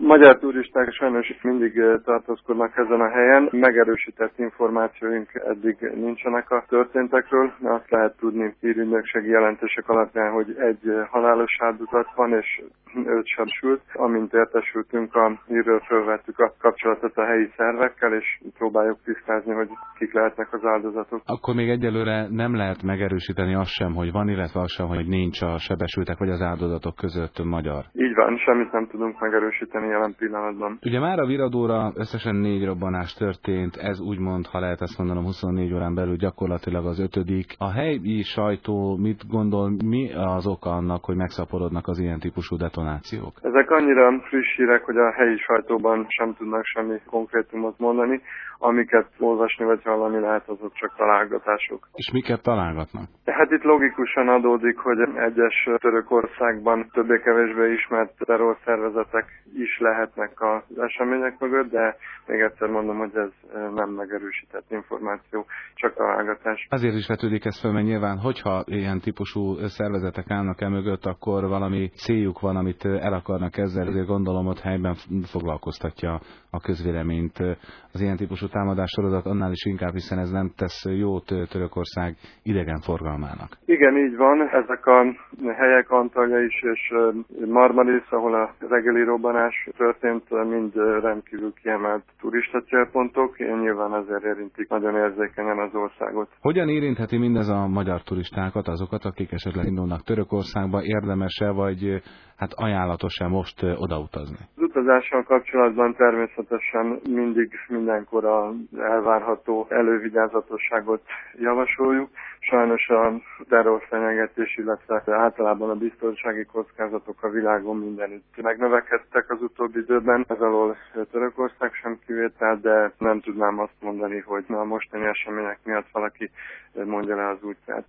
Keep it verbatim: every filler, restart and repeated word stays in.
magyar turisták sajnos mindig tartózkodnak ezen a helyen. Megerősített információink eddig nincsenek a történtekről. Azt lehet tudni hírügynökségi jelentések alapján, hogy egy halálos áldozat van, és öt sebesült. Amint értesültünk a hírről, felvettük a kapcsolatot a helyi szervekkel, és próbáljuk tisztázni, hogy kik lehetnek az áldozatok. Akkor még egyelőre nem lehet megerősíteni azt sem, hogy van, illetve azt sem, hogy nincs a sebesültek vagy az áldozatok között magyar. Így van, semmit nem tudunk megerősíteni jelen pillanatban. Ugye már a Viradóra összesen négy robbanás történt, ez úgymond, ha lehet ezt mondanom, huszonnégy órán belül gyakorlatilag az ötödik. A helyi sajtó mit gondol, mi az oka annak, hogy megszaporodnak az ilyen típusú detonációk? Ezek annyira friss hírek, hogy a helyi sajtóban sem tudnak semmi konkrétumot mondani. Amiket olvasni vagy hallani lehet, azok csak találgatások. És miket találgatnak? Hát itt logikusan adódik, hogy egyes Törökországban többé-kevésbé ismert terrorszervezetek is lehetnek az események mögött, de még egyszer mondom, hogy ez nem megerősített információ, csak találgatás. Azért is vetődik ez fel, mert nyilván, hogyha ilyen típusú szervezetek állnak el mögött, akkor valami céljuk van, amit el akarnak ezzel, azért gondolom, hogy helyben foglalkoztatja a közvéleményt az ilyen típusú támadássorozat, annál is inkább, hiszen ez nem tesz jót Törökország idegenforgalmának. Igen, így van. Ezek a helyek, Antalya is és Marmaris, ahol a reggeli robbanás történt, mind rendkívül kiemelt turista célpontok. Nyilván ezért érintik nagyon érzékenyen az országot. Hogyan érintheti mindez a magyar turistákat, azokat, akik esetleg indulnak Törökországba, érdemes-e vagy hát ajánlatos-e most odautazni? Az utazással kapcsolatban természetesen mindig mindenkor a elvárható elővigyázatosságot javasoljuk. Sajnos a terrorfenyegetés, illetve általában a biztonsági kockázatok a világon mindenütt megnövekedtek az utóbbi időben. Ez alól Törökország sem kivétel, de nem tudnám azt mondani, hogy a mostani események miatt valaki mondja le az útját.